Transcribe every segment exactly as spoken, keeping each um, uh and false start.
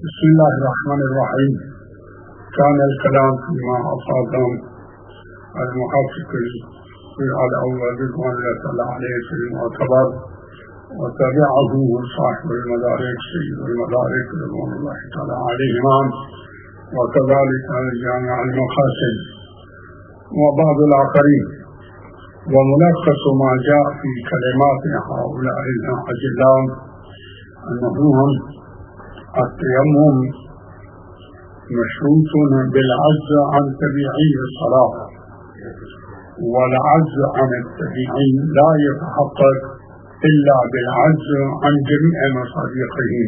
بسم الله الرحمن الرحيم. كان الكلام فيما أصاب المحقق في الأول رضوان الله تعالى عليه في المعتبر، وتبعه صاحب المدارك سيد المدارك رضوان الله تعالى عليهما، وكذلك الجامع المقاصد وبعض الآخرين. وملخص ما جاء في كلمات هؤلاء الأجلاء أنهم التيمم مشروط بالعجز عن تبعي الصلاة، والعجز عن التبعي لا يتحقق إلا بالعجز عن جميع مصادقه،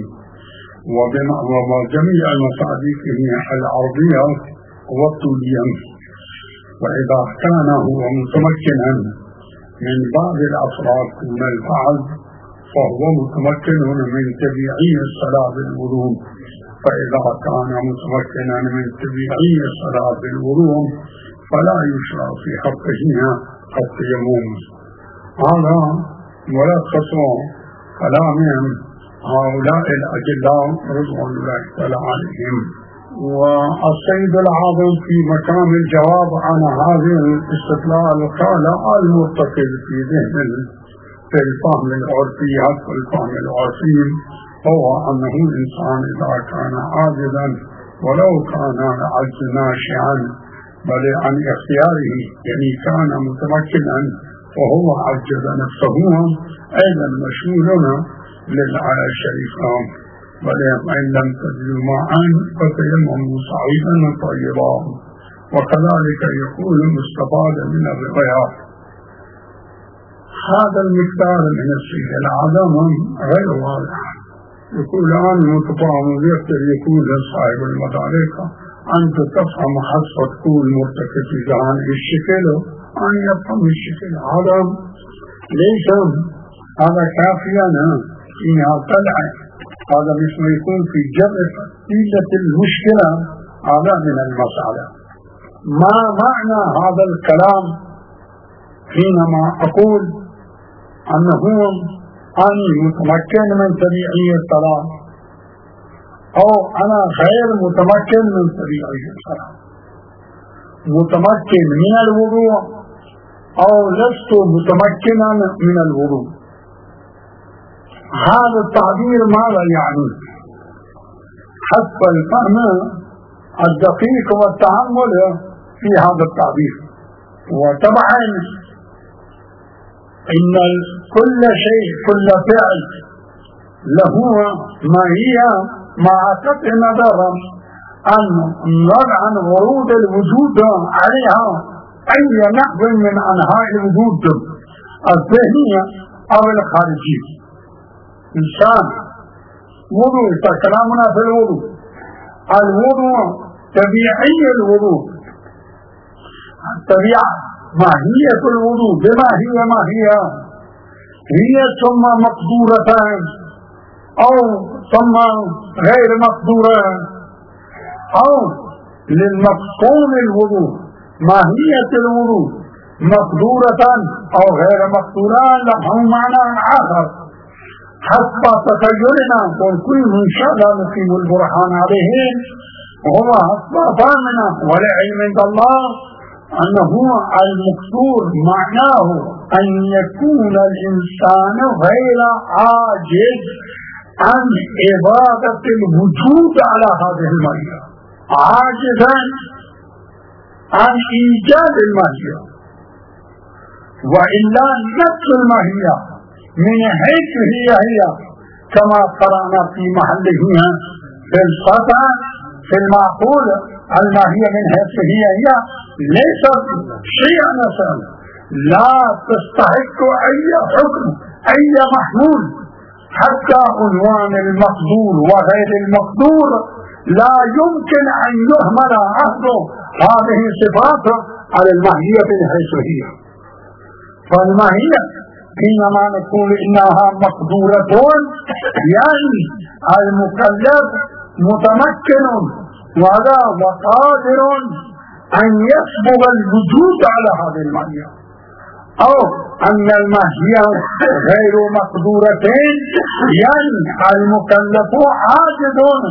وجميع مصادقه الأرضية والطولية. وإذا كان هو متمكنا من بعض الأفراد من البعض فهو متمكن من تبعي الصلاة بالوضوء، فإذا كان متمكنا من تبعي الصلاة بالوضوء فلا يشرع في حقه التيمم. هذا ملخص كلامهم هؤلاء الأجلاء رضوان الله تعالى عليهم. والسيد العاظم في مكان الجواب عن هذه الاستدلال قال المرتكز في ذهن في الفهم العرفي في الفهم العرفي هو أنه الإنسان إذا كان عاجزا ولو كان العجز ناشئا بل عن اختياره، يعني كان متمكنا وهو عجز نفسه، أيضا مشمول للآية الشريفة وإن لم تجدوا ماء فتيمموا صعيدا طيبا. وكذلك يقول مستفاد من الروايات. هذا المقدار من الشيء العظم غير واضح. يقول أنا متفاهم ويقدر يقول لصاحب المدارك أنت تفهم حسب تكون مرتكب في ذهن الشكل، أن يفهم الشكل. هذا ليس هذا كافيا إنها طلع، هذا مش ما يكون في جمع فتيلة المشكلة. هذا من المسألة. ما معنى هذا الكلام حينما أقول أنه أنا متمكن من تبعي الصلاة أو أنا غير متمكن من تبعي الصلاة، متمكن من الوضوء أو لست متمكنا من الوضوء؟ هذا التعبير ماذا يعني؟ حسب الفهم الدقيق والتعمل في هذا التعبير. وطبعا إن كل شيء كل فعل له ماهية مع قطع نظر أن نضع عن ورود الوجود عليها أي نحو من أنواع الوجود الذهنية أو الخارجية. إنسان وضوء، كلامنا في الوضوء، الوضوء طبيعي، الوضوء الطبيعة ماهية الوضوء بما هي ما هي هي ثم مقدورتان أو ثم غير مقدورة، أو للمقصود الوضوء ماهية الوضوء مقدورة أو غير مقدورة له معنى آخر حسب تخيلنا، والكل إن شاء الله نقيم البرهان عليه. وهو حسب فهمنا والعلم عند الله أنه المقصود معناه أن يكون الإنسان غير عاجز عن إبادة الوجود على هذه الماهية، عاجزا عن إيجاد الماهية، وإلا نفس الماهية من حيث هي هي كما قرأنا في محله في القطع في المعقول، الماهية من حيث هي هي ليست شيئا نسأل، لا تستحق أي حكم أي محمول، حتى عنوان المقدور وغير المقدور لا يمكن أن يهمل عهد هذه الصفات على الماهية من حيث هي. فالماهية حينما نقول إنها مقدورة يعني المكلف متمكن ولا وقادر أن يسبب الوجود على هذه الماهية، أو أن الماهية غير مقدورة يعني المكلف عاجز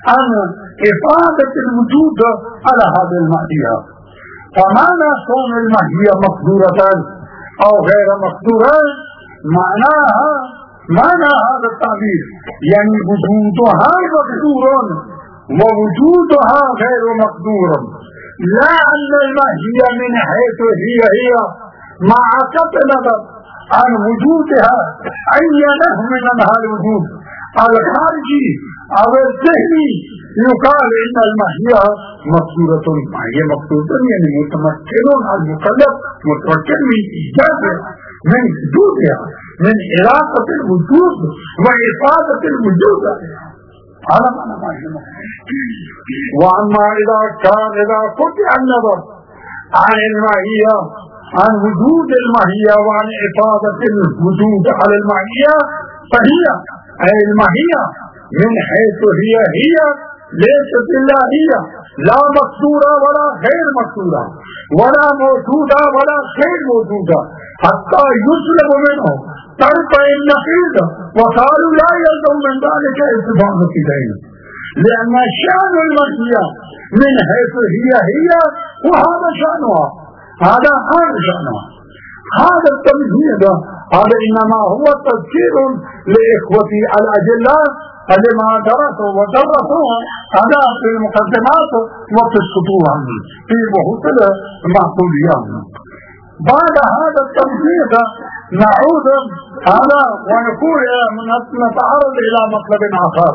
عن إفادة الوجود على هذه الماهية. فمعنى كون الماهية مقدورة أو غير مقدورة معناها معنى هذا التعبير يعني وجودها مقدور ووجودها غير مقدور، لا أن الماهية من حيث هي هي مع قطع نظر عن وجودها أي نوع من أنواع الوجود الخارجي أو الذهني يقال إن الماهية مقدورة. الماهية مقدورة يعني متمكن المكلف متمكن من إيجاد من وجودها من إراقة الوجود وإفادة الوجود على معنى ماهية. وأما إذا كان إذا قطع النظر عن الماهية عن وجود الماهية وعن إفادة الوجود على الماهية فهي أي الماهية من حيث هي هي ليست إلا هي لا مقدورة ولا غير مقدورة ولا موجودة ولا غير موجودة حتى يسلب منه طرف النقيض وقالوا لا يلزم من ذلك اتباع نقيضين، لأن شأن الماهية من حيث هي هي وهذا شأنها هذا هذا شأنها. هذا التمهيد هذا إنما هو تذكير لإخوتي الأجلاء لما درسوا ودرسوا هذا في المقدمات وفي السطور في بحوث المعقوليات. بعد هذا التمهيد نعود هذا ونقول نتعرض إلى مطلب آخر.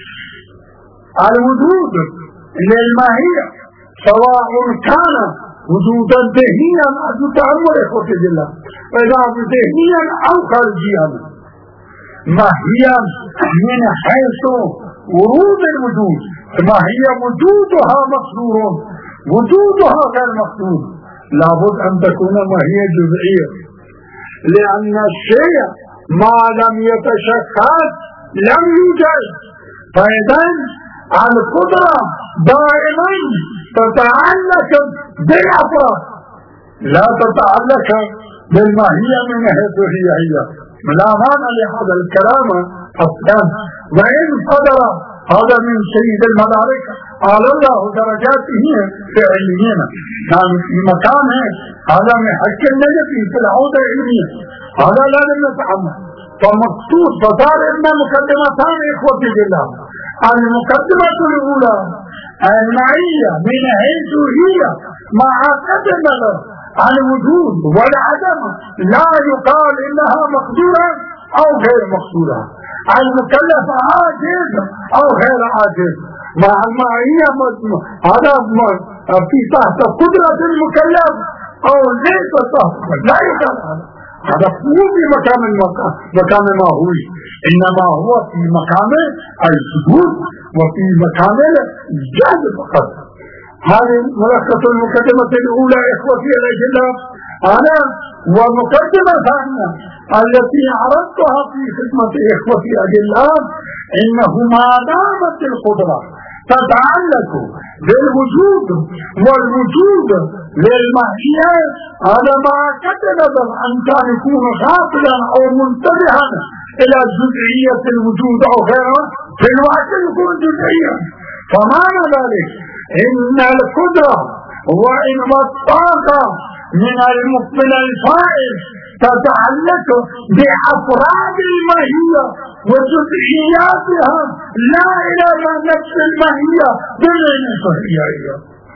الوجود للماهية سواء كان وجودا ذهنيا أو تأمل إخوتي بالله فإذا ذهنيا أو خارجيا ما هي من حيث ورود الوجود ما هي وجودها مقدور وجودها غير مقدور لابد أن تكون ما هي جزئية، لأن الشيء ما لم يتشكل لم يوجد. فإذا القدرة دائما تتعلق بالأفراد لا تتعلق بالماهية من حيث هي هي. لا معنى لهذا الكلام أصلا. وإن قدر هذا من سيد الملائكة قال الله درجاته في علمين نعم في مكانه هذا من حق النجفي في العودة العلمية هذا لازم نتعمل. فمقصود فصار إن مقدمتان إخوتي بالله. المقدمة الأولى المعية من حيث هي مع قدر النظر عن الوجود والعدم لا يقال إنها مقدورة أو غير مقدورة. المكلف عاجز أو غير عاجز مع المعية هذا في تحت قدرة المكلف أو ليس تحت لا يقال هذا هو في مكان المكان مكان ما هو إنما هو في مكان السجود وفي مكان الجهد فقط. هذه ملخص المقدمة الأولى إخوتي الأجلاء. أنا ومقدمة ثانية التي عرضتها في خدمة إخوتي الأجلاء إنه ما دامت القدرة تتعلق بالوجود والوجود للماهية هذا ما كتب أن كان يكون غافلا أو منتبها إلى جزئية الوجود أو غيرها في الوقت يكون جزئيا. فمعنى ذلك إن القدرة وإن الطاقة من المقبل الفائز تتعلق بأفراد الماهية وجزئياتها لا إلى نفس الماهية بمعنى هي.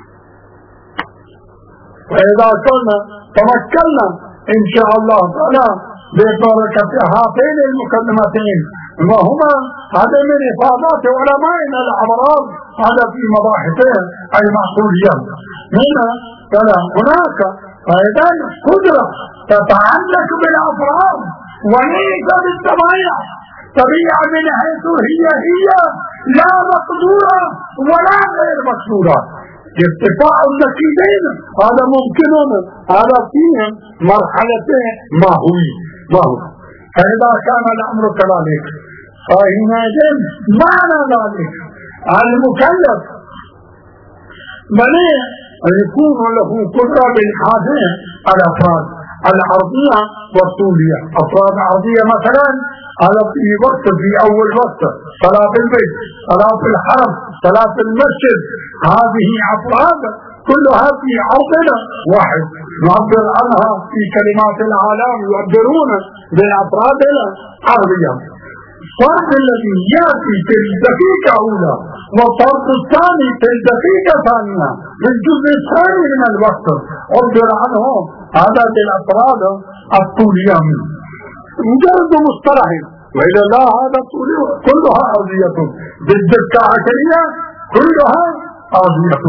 وإذا كنا تمكنا إن شاء الله تعالى ببركة هاتين المقدمتين وهما هذا من إفادات علمائنا الأبرار هذا في مباحثه المعقوليات. هنا كلا هناك فإذا قدرة تتعلق بالأفراد وليس بالطبيعة. طبيعة من حيث هي هي لا مقدورة ولا غير مقدورة. ارتفاع النقيضين هذا ممكن هذا فيه مرحلتين ما هو ما هو. فإذا كان الأمر كذلك فحينئذ معنى ذلك المكلف بل يكون له قدرة بالحاجة الأفراد الأرضية والطولية. أفراد أرضية مثلا هذا في وقت في أول وقت صلاة البيت، صلاة الحرم، صلاة المسجد، هذه أفراد كلها في عرضنا واحد نعبر عنها في كلمات العالم يعبرون بأفرادنا عربيا. الفرد الذي يأتي في الدقيقة أولى والفرد الثاني في الدقيقة ثانية من الجزء الثاني من الوقت عبر عنه هذا بالأفراد الطولية مجرد مصطلح، وإذا لا هذا طولي كلها أرضية بالدقة عشرية كلها أرضية.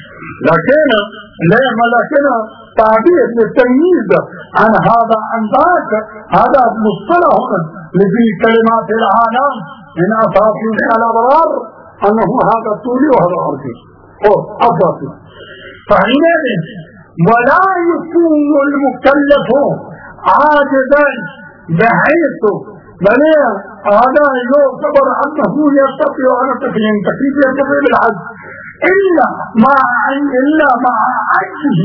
لكن لما لكن تعبير للتمييز عن هذا عن ذاك هذا مصطلح لفي كلمات العالم من أساطير الأبرار أنه هذا طولي وهذا أرضي أو أساطي. فحينئذ ولا يكون المكلف عاجزا بحيث بل هذا يعتبر أنه يستطيع أن يتفهم كيف يتفهم العجز إلا مع إلا مع عجزه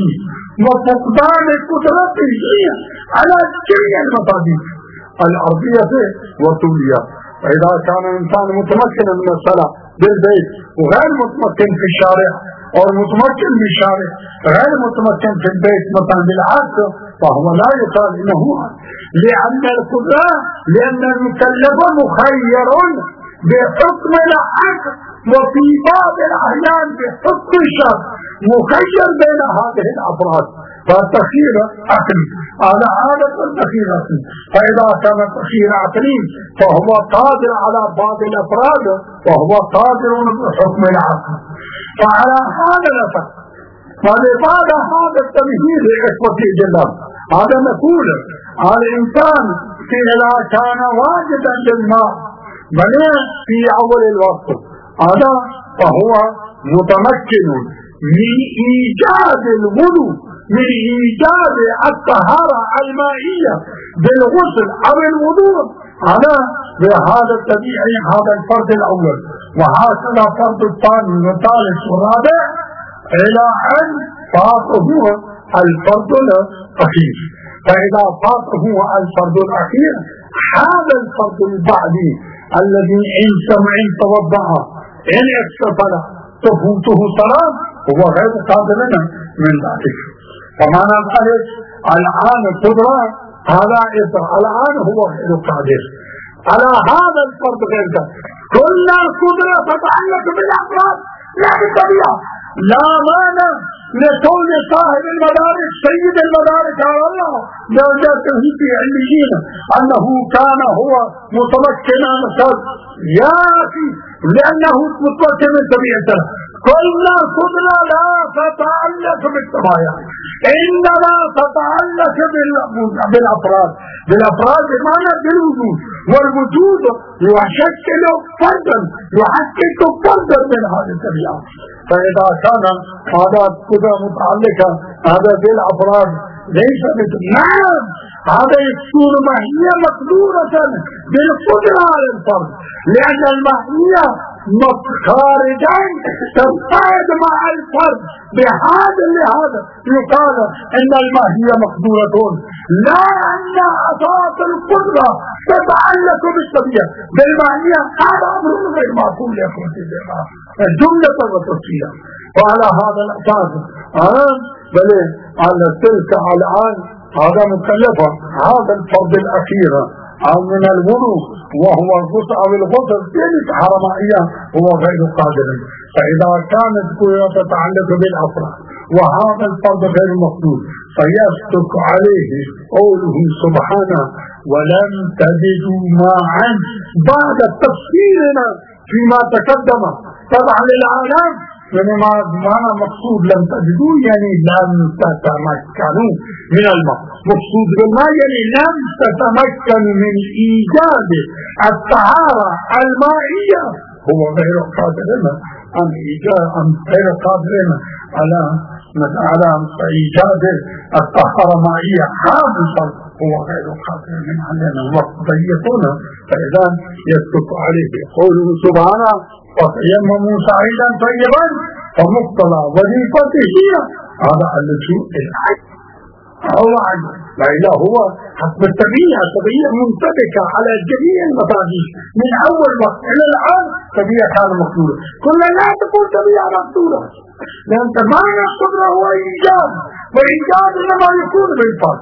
وفقدان قدرته على جميع المصادر الأرضية والطولية. فإذا كان الإنسان متمكنا من الصلاة بالبيت وغير متمكن في الشارع أو متمكن في الشارع غير متمكن في البيت مثلا بالعكس فهو لا يقال إنه لأن القدرة لأن المكلف مخير بحكم العقل وفي بعض الأحيان بحكم الشرع مخير بين هذه الأفراد. فالتخيير عقلي على عادة التخيير عقلي، فإذا كان التخيير عقلي فهو قادر على بعض الأفراد وهو قادر بحكم العقل. فعلى هذا الأساس فلبعد هذا التمهيد لإخوتي جلال هذا نقول على الإنسان إذا كان واجدا للماء بل في أول الوقت هذا فهو متمكن من إيجاد الوضوء من إيجاد الطهارة المائية بالغسل أو الوضوء على بهذا الطبيعي هذا الفرد الأول، وهكذا الفرد الثاني والثالث والرابع إلى أن فاق هو الفرد الأخير. فإذا فاق هو الفرد الأخير هذا الفرد البعدي الذي إن سمع توضأ إن اغتسل تفوته صلاة هو غير قادر من ذلك. فمعنى ذلك الآن القدرة هذا إثر الآن هو غير قادر على هذا الفرد غير قادر. كل القدرة تتعلق بالأفراد لا بالطبيعة. لا مانع لكون صاحب المدارك سيد المدارك على الله درجاته في عليين أنه كان هو متمكنا يا أخي لأنه متمكن من طبيعته. كل قدرة لا تتعلق بالطبيعة إنما تتعلق بالأفراد. بالأفراد بمعنى بالوجود، والوجود يشكل فردا يحقق فردا من هذه الطبيعة. فإذا كان هذا القدرة متعلقة هذا بالأفراد ليس بالنعم هذا يكون ماهية مقدورة بالقدرة على الفرد لأن الماهية خارجا تبتعد مع الفرد. بهذا لهذا يقال ان الماهية مقدورة لا ان اساس القدرة تتعلق بالطبيعة بالماهية. هذا امر غير معقول يا اخوتي الجملة والتفصيل. وعلى هذا الاساس الان بل على تلك الان هذا مكلفة هذا الفرد الاخير من الوضوء وهو الغسل او الغسل تلك حرمائية هو غير قادر. فإذا كانت قدرة تتعلق بالأفراد وهذا الفرد غير مقدور فيصدق عليه قوله سبحانه ولم تجدوا معا بعد تفصيلنا فيما تقدم طبعا للعالم لما معنى مقصود لم تجدوا يعني لم تتمكنوا من الماء. مقصود بالماء يعني لم تتمكنوا من إيجاد الطهارة المائية هو غير قادر عن إيجاد عن غير قادر على على إيجاد الطهارة المائية. هذا الفرق هو غير قادر من علينا الوقت ضيقنا. فإذا يسقط عليه قوله سبحانه وتيمموا صعيدا طيبا فمقتضى وظيفته هذا اللجوء الى الحج. هو عجل وإلا هو حسب الطبيعة الطبيعة منطبقة على جميع المطاجيش من أول وقت إلى الآن طبيعة كان مقدورة. كنا لا تكون طبيعة مقدورة، لأن معنى القدرة هو إيجاد، وإيجاد إنما يكون بالفعل.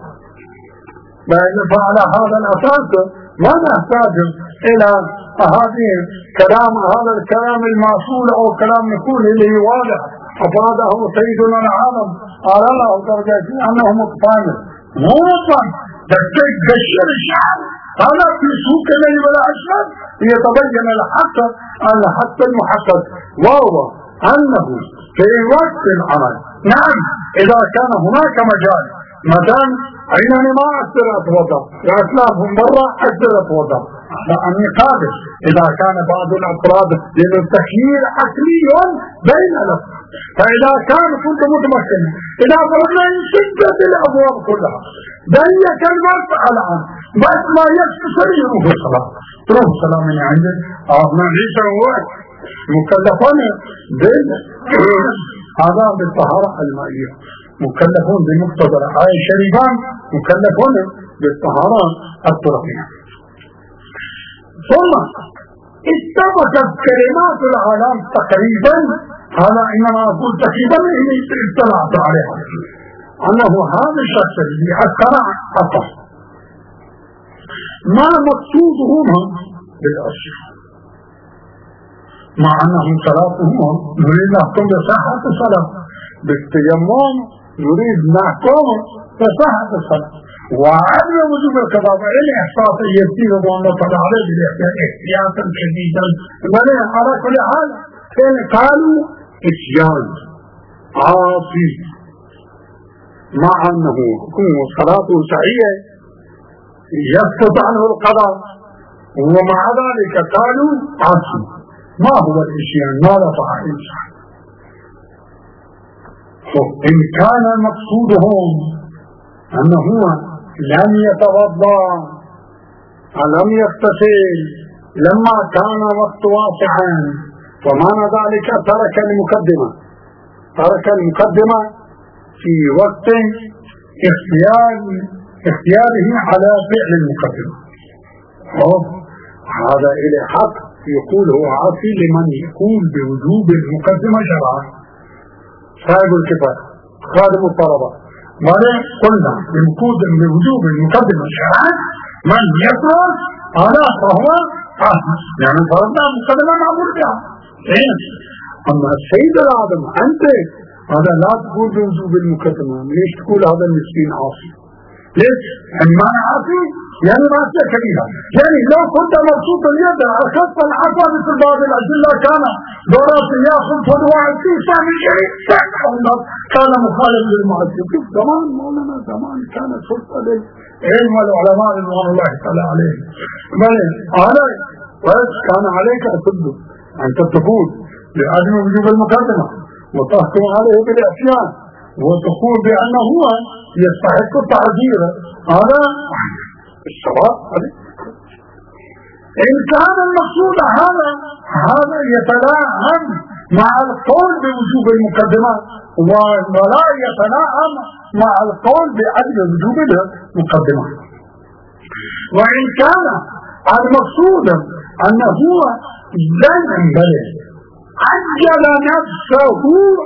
فعلى هذا الأساس ما نحتاج إلى هذه كلام هذا الكلام المعصول أو كلام نقول اللي واضح أفاده سيدنا العالم قال له درجة أنه مقتنع مو مطلق دقيق بشر الشعب هذا في سوق الليل ولا أشهد يتبين الحق أن حتى المحقق وهو أنه في وقت العمل. نعم إذا كان هناك مجال مكان أينما ما أكثر أتوضع وأسلافهم برا أكثر أتوضع لأني قادر إذا كان بعض الأفراد للتخيير عقلي بين الأفراد. فإذا كان كنت متمكن إذا فرضنا إن شدت الأبواب كلها ضيق الوقت الآن بس ما يكسر يروح الصلاة تروح الصلاة من عندك أعطنا عيسى ووقت مكلفون هذا بالطهارة المائية، مكلفون بمقتضى الآية الشريفان، مكلفون بالطهارة الترابية. ثم اتفقت كلمات العالم تقريبا، هذا إنما أقول تقريبا إني اطلعت عليها أنه هذا الشخص الذي أثر أثر ما مقصودهم بالأشياء، مع أنهم صلاتهم نريد نحكم بصحة الصلاة بالتيمم، نريد نحكم بصحة الصلاة وعدم وجوب القضاء إلى إحصاء يسير وأن طلع عليه احتياطا شديدا. على كل حال قالوا إتيان عاصي مع أنه حكم صلاته صحيحة يسقط عنه القضاء، ومع ذلك قالوا عاصي. ما هو الإتيان؟ ما رفع الإنسان؟ إن كان مقصودهم أنه لم يتوضا ولم يغتسل لما كان وقت واسعا، فمعنى ذلك ترك المقدمة ترك المقدمة في وقت اختيار اختياره على فعل المقدمة. هذا إلى حق يقول هو عاصي لمن يقول بوجوب المقدمة شرعا، صاحب الكفاية خادم الطلبة. ولا قلنا بوجوب المقدمة شرعا من يقرأ هذا فهو عاصي، يعني فرضنا مقدمة معمول بها. أما السيد العظم أنت هذا لا تقول بوجوب المقدمة، ليش تقول هذا المسكين عاصي؟ ليش؟ أما عاصي يعني معصية كبيرة. يعني لو كنت مبسوط اليد أخذت العصا مثل بعض الأدلة كان دورات ياخذ فدواء في فهم الشريف كان مخالف للمعصية. كيف زمان مولانا زمان كانت فرصة للعلم والعلماء رضوان الله تعالى عليهم. هذا بس كان عليك أصدق أنت تقول لعدم وجوب المقدمة وتحكم عليه بالعصيان وتقول بأنه هو يستحق التعذير. هذا الصواب. إن كان المقصود هذا هذا يتلاعب مع القول بوجوب المقدمة ولا يتلاعب مع القول بعدم وجوب المقدمة. وإن كان المقصود أنه لن ينبغي عجل نفسه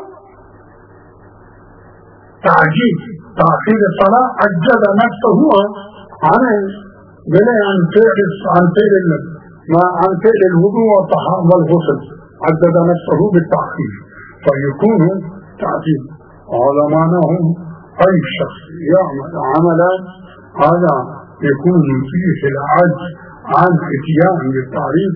تعجيل تأخير الصلاة، عجل نفسه عن بلا عن فعل عن فعل عن فعل الوضوء والغسل، عجل نفسه بالتأخير فيكون تعجيل. على معناه أي شخص يعمل عملا هذا يكون فيه العجز عن اتيان بالتعريف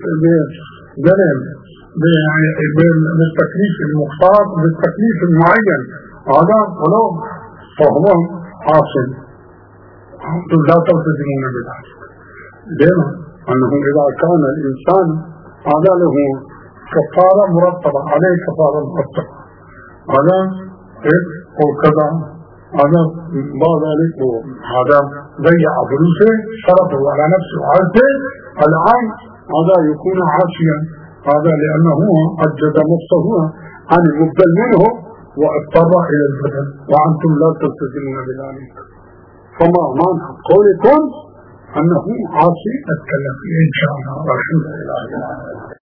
بالتكليف المختار بالتكليف المعين، هذا ولو فهو حاصل. لا تلتزمون بذلك. لما أنه إذا كان الإنسان هذا له كفارة مرتبة عليه كفارة مرتبة هذا وكذا هذا بعد ذلك هذا ضيع فلوسه صرفه على نفسه عزه الآن هذا يكون عاصيا، هذا لأنه أجد نفسه عن المبدل منه واضطر إلى البدل وأنتم لا تلتزمون بذلك. فما معنى قولكم أنه عاصي؟ نتكلم فيه إن شاء الله. رحمة الله.